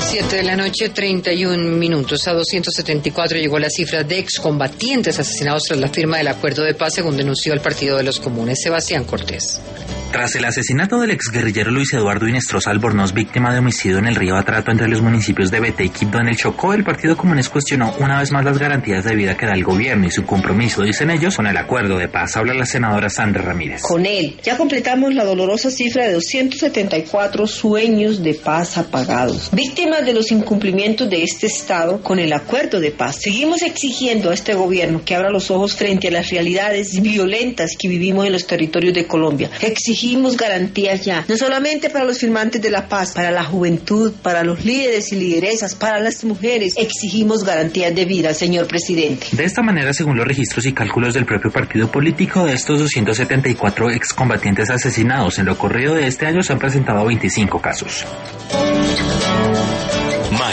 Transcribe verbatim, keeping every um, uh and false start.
Siete de la noche, treinta y un minutos. A doscientos setenta y cuatro llegó la cifra de excombatientes asesinados tras la firma del acuerdo de paz, según denunció el Partido de los Comunes. Sebastián Cortés. Tras el asesinato del exguerrillero Luis Eduardo Inestrosa Albornoz, víctima de homicidio en el río Atrato entre los municipios de Bete y Quibdó en el Chocó, el Partido Comunes cuestionó una vez más las garantías de vida que da el gobierno y su compromiso, dicen ellos, con el acuerdo de paz. Habla la senadora Sandra Ramírez. Con él ya completamos la dolorosa cifra de doscientos setenta y cuatro sueños de paz apagados, víctimas de los incumplimientos de este Estado con el acuerdo de paz. Seguimos exigiendo a este gobierno que abra los ojos frente a las realidades violentas que vivimos en los territorios de Colombia. Exigimos Exigimos garantías ya, no solamente para los firmantes de la paz, para la juventud, para los líderes y lideresas, para las mujeres. Exigimos garantías de vida, señor presidente. De esta manera, según los registros y cálculos del propio partido político, de estos doscientos setenta y cuatro excombatientes asesinados en lo corrido de este año se han presentado veinticinco casos.